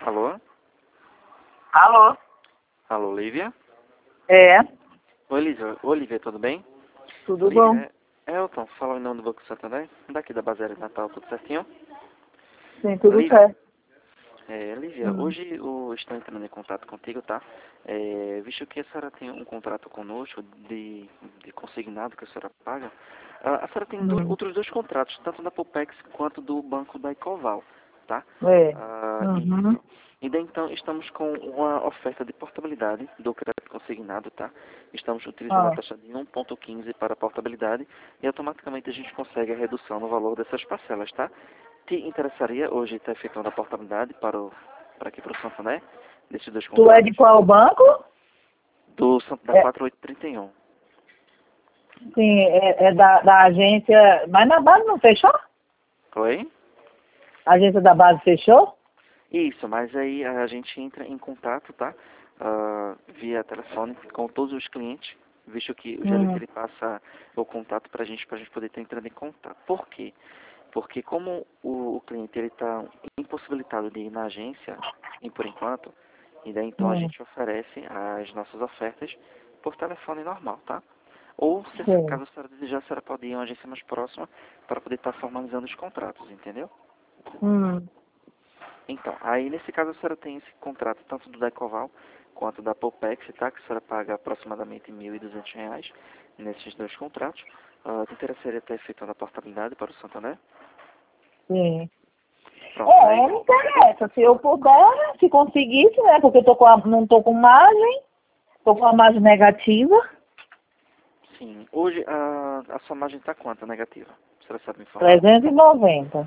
Alô? Alô? Alô, Lívia? É, Oi, Lívia. Olivia, tudo bem? tudo Lívia, bom? é Elton, fala em nome do Banco Santander, daqui da Baséria de Natal, tudo certinho? Sim, tudo Lívia, certo. Lívia, hoje eu estou entrando em contato contigo, tá? Visto que a senhora tem um contrato conosco de consignado que a senhora paga, a senhora tem Hum, outros dois contratos, tanto da Popex quanto do Banco da Ecoval, tá? é. Isso. Uhum. E daí então estamos com uma oferta de portabilidade do crédito consignado, tá? Estamos utilizando a Ah, taxa de 1,15 para a portabilidade e automaticamente a gente consegue a redução no valor dessas parcelas, tá? Te interessaria hoje estar efetuando a portabilidade para aqui para o Santander, desses dois tu é de contratos? qual banco? Da É, 4831. sim, é da agência. Mas na base não fechou? Oi? A agência da base fechou? Isso, mas aí a gente entra em contato, tá? Via telefone com todos os clientes, visto que o gerente Hum, ele passa o contato para a gente poder estar entrando em contato. Por quê? Porque como o cliente ele está impossibilitado de ir na agência, e por enquanto, e daí então a hum, gente oferece as nossas ofertas por telefone normal, tá? Ou se sim. caso a senhora desejar, a senhora pode ir a uma agência mais próxima para poder estar formalizando os contratos, entendeu? Hum, Então, aí nesse caso a senhora tem esse contrato tanto do Decoval quanto da Popex, tá? Que a senhora paga aproximadamente R$ 1.200 nesses dois contratos. Te interessaria estar efetuando a portabilidade para o Santander? sim. Pronto, aí Me interessa. Se eu puder, se conseguisse, né? Porque eu não tô com margem, tô com a margem negativa. sim. Hoje a sua margem está quanto negativa? A senhora sabe me informar? 390.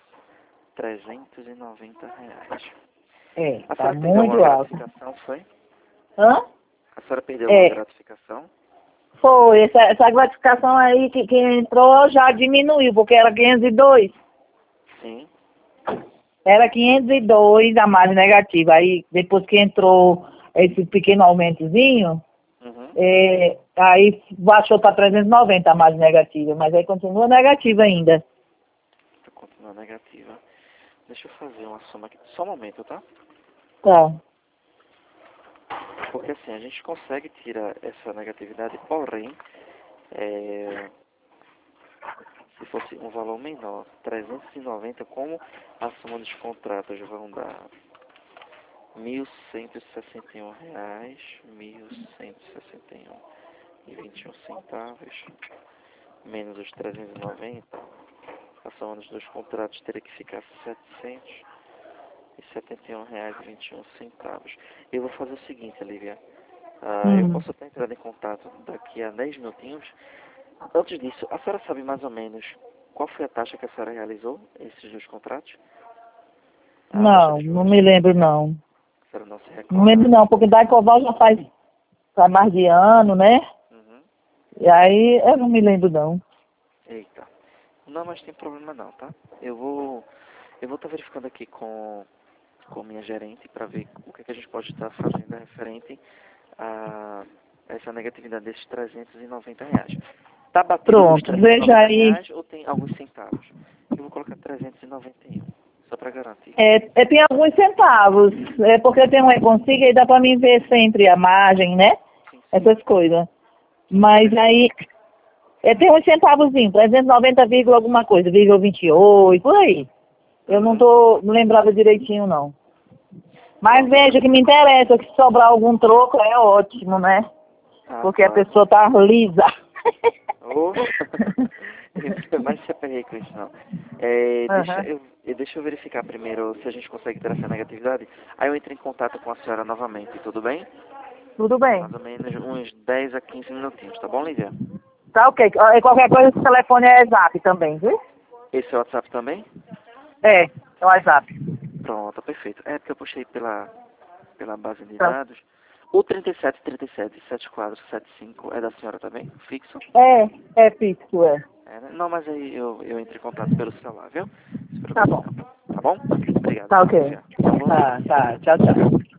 R$ 390. É, A tá senhora perdeu alguma muito alto. gratificação, foi? Hã? A senhora perdeu alguma É. gratificação? Foi, essa gratificação aí que entrou já diminuiu, porque era 502. Sim. Era 502 a margem negativa. Aí, depois que entrou esse pequeno aumentozinho, Uhum. aí baixou para 390 a margem negativa. Mas aí continua negativa ainda. Continua negativa. Deixa eu fazer uma soma aqui. Só um momento, tá? Tá. Porque assim, a gente consegue tirar essa negatividade, porém, é, se fosse um valor menor, 390, como a soma dos contratos vão dar R$ 1.161, 1.161,21, menos os 390, a soma dos dois contratos teria que ficar R$ 771,21. Eu vou fazer o seguinte, Olivia. Eu Hum. posso estar entrando em contato daqui a 10 minutinhos. Antes disso, a senhora sabe mais ou menos qual foi a taxa que a senhora realizou, esses dois contratos? A taxa Não, de não juros? me lembro não. A senhora não se Não me lembro recorda? não, porque Daicoval já faz mais de ano, né? Uhum. E aí eu não me lembro não. Eita. Não, mas tem problema não, tá? Eu vou estar verificando aqui com minha gerente para ver o que a gente pode estar fazendo referente a essa negatividade desses R$ 390. Tá batendo os Pronto, veja aí. R$ 390 ou tem alguns centavos? Eu vou colocar 391, só para garantir. Tem alguns centavos, porque tem um e-consiga e dá para mim ver sempre a margem, né? Sim, sim. Essas coisas. Sim, Mas perfeito. aí, tem uns centavozinhos, 390 vírgula alguma coisa, vírgula 28, por aí. Eu Uhum. não lembrava direitinho, não. Mas Pronto. veja que me interessa, que se sobrar algum troco é ótimo, né? Ah, Porque a claro. pessoa tá lisa. Oh. Mas se apeguei com isso, não. Aham. Deixa eu verificar primeiro se a gente consegue ter essa negatividade. Aí eu entro em contato com a senhora novamente, tudo bem? Tudo bem. Mais ou menos uns 10 a 15 minutinhos, tá bom, Lívia? Tá ok. Qualquer coisa, esse telefone é zap também, viu? Esse é o WhatsApp também? É o WhatsApp. Pronto, perfeito. É porque eu puxei pela base de Tá. dados. O 3737-7475 é da senhora também? Fixo? É fixo, é. É, né? Não, mas aí eu entro em contato pelo celular, viu? Não se Tá preocupe bom. não. Tá bom? Obrigado, Tá viu, ok. Lívia? Uma boa Tá, tarde. tá. Tchau, tchau.